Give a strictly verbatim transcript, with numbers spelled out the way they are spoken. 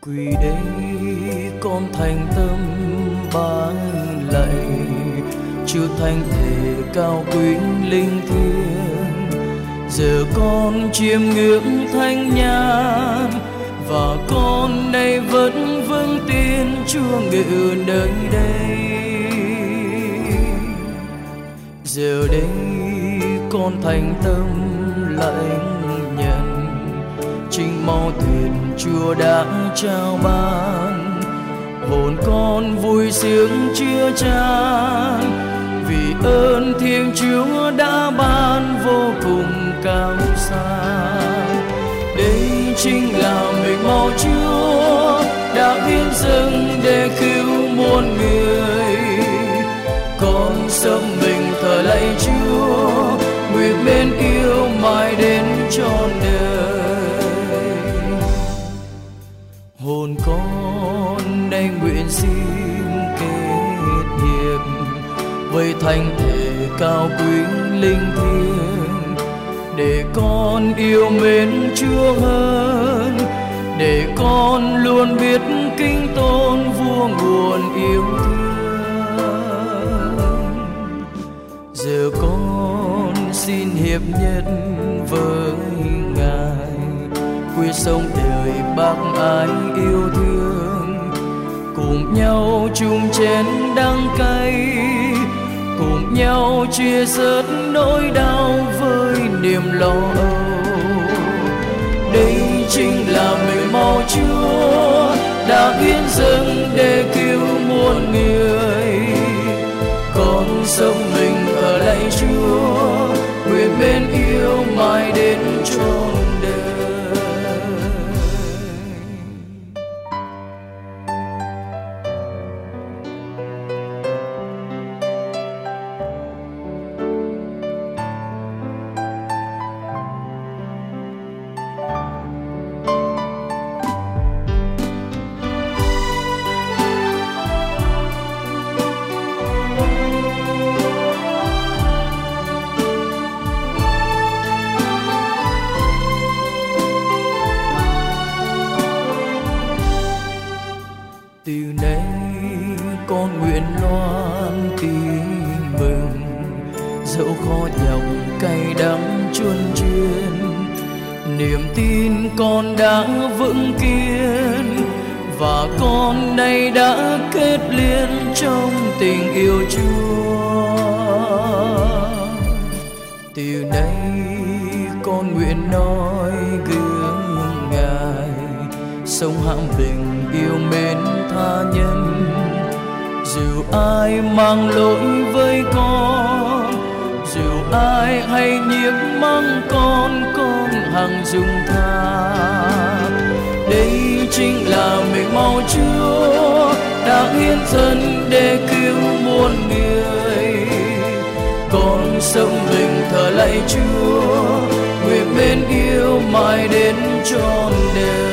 Quỳ đây con thành tâm bái lạy, chư thánh thể cao quý linh thiêng. Giờ con chiêm ngưỡng thánh nhàn, và con nay vẫn vâng tin Chúa ngự nơi đây. Giờ đây con thành tâm lãnh nhận chính máu thuyền Chúa đã trao ban. Hồn con vui sướng chưa chan, vì ơn Thiên Chúa đã ban vô cùng cao xa. Đây chính là mình máu Chúa đã hiến dâng để cứu muôn người. Con sống mình thờ lạy Chúa, nguyện mến yêu mãi đến trọn đời. Hồn con nay nguyện xin kết hiệp với thánh thể cao quý linh thiêng, để con yêu mến Chúa hơn, để con luôn biết kính tôn vua nguồn yêu thương. Giờ con xin hiệp nhất với Ngài, quyết sống đời bác ái yêu thương, cùng nhau chung chén đắng cay, cùng nhau chia sớt nỗi đau với niềm lo âu. Đây chính là mình máu Chúa đã hiến dâng để cứu muôn người. Con sống mình thờ lạy Chúa, nguyện mến yêu mãi đến trọn đời. Từ nay con nguyện loan tin mừng, dẫu khó nhọc cay đắng chuôn chuyên. Niềm tin con đã vững kiên, và con nay đã kết liên trong tình yêu Chúa. Từ nay con nguyện nói gương Ngài, sống hãm bình yêu mến tha nhân. Dù ai mang lỗi với con, dù ai hay nhiễm mắng con, con hằng dung tha. Đây chính là mình máu Chúa đã hiến thân để cứu muôn người. Con sống mình thờ lạy Chúa, nguyện mến yêu mãi đến trọn đời.